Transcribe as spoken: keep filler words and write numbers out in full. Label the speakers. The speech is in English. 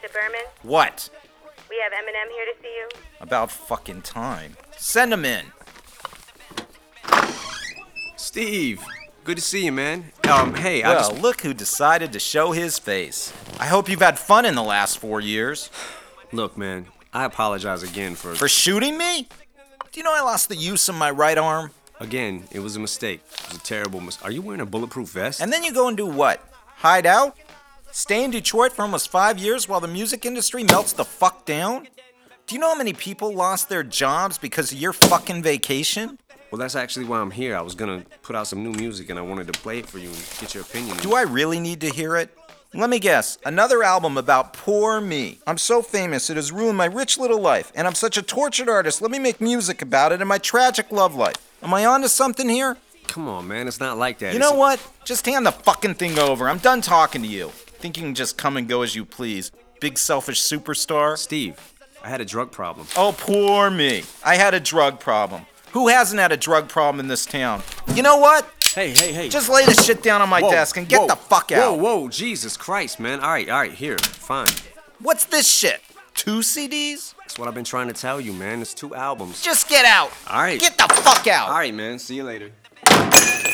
Speaker 1: Berman?
Speaker 2: What?
Speaker 1: We have Eminem here to see you.
Speaker 2: About fucking time. Send him in.
Speaker 3: Steve, good to see you, man. Um, hey, I
Speaker 2: Well,
Speaker 3: just...
Speaker 2: look who decided to show his face. I hope you've had fun in the last four years.
Speaker 3: Look, man, I apologize again for...
Speaker 2: For shooting me? Do you know I lost the use of my right arm?
Speaker 3: Again, it was a mistake. It was a terrible mistake. Are you wearing a bulletproof vest?
Speaker 2: And then you go and do what? Hide out? Stay in Detroit for almost five years while the music industry melts the fuck down? Do you know how many people lost their jobs because of your fucking vacation?
Speaker 3: Well, that's actually why I'm here. I was gonna put out some new music and I wanted to play it for you and get your opinion.
Speaker 2: Do I really need to hear it? Let me guess, another album about poor me. I'm so famous, it has ruined my rich little life, and I'm such a tortured artist. Let me make music about it and my tragic love life. Am I onto something here?
Speaker 3: Come on, man, it's not like that.
Speaker 2: You
Speaker 3: It's
Speaker 2: know
Speaker 3: a-
Speaker 2: what? Just hand the fucking thing over. I'm done talking to you. Think you can just come and go as you please. Big selfish superstar.
Speaker 3: Steve, I had a drug problem.
Speaker 2: Oh, poor me. I had a drug problem. Who hasn't had a drug problem in this town? You know what?
Speaker 3: Hey, hey, hey.
Speaker 2: Just lay the shit down on my
Speaker 3: Whoa,
Speaker 2: desk and get
Speaker 3: whoa,
Speaker 2: the fuck out.
Speaker 3: Whoa, whoa, Jesus Christ, man. All right, all right, here, fine.
Speaker 2: What's this shit? Two C Ds?
Speaker 3: That's what I've been trying to tell you, man. It's two albums.
Speaker 2: Just get out.
Speaker 3: All right.
Speaker 2: Get the fuck out.
Speaker 3: All right, man. See you later.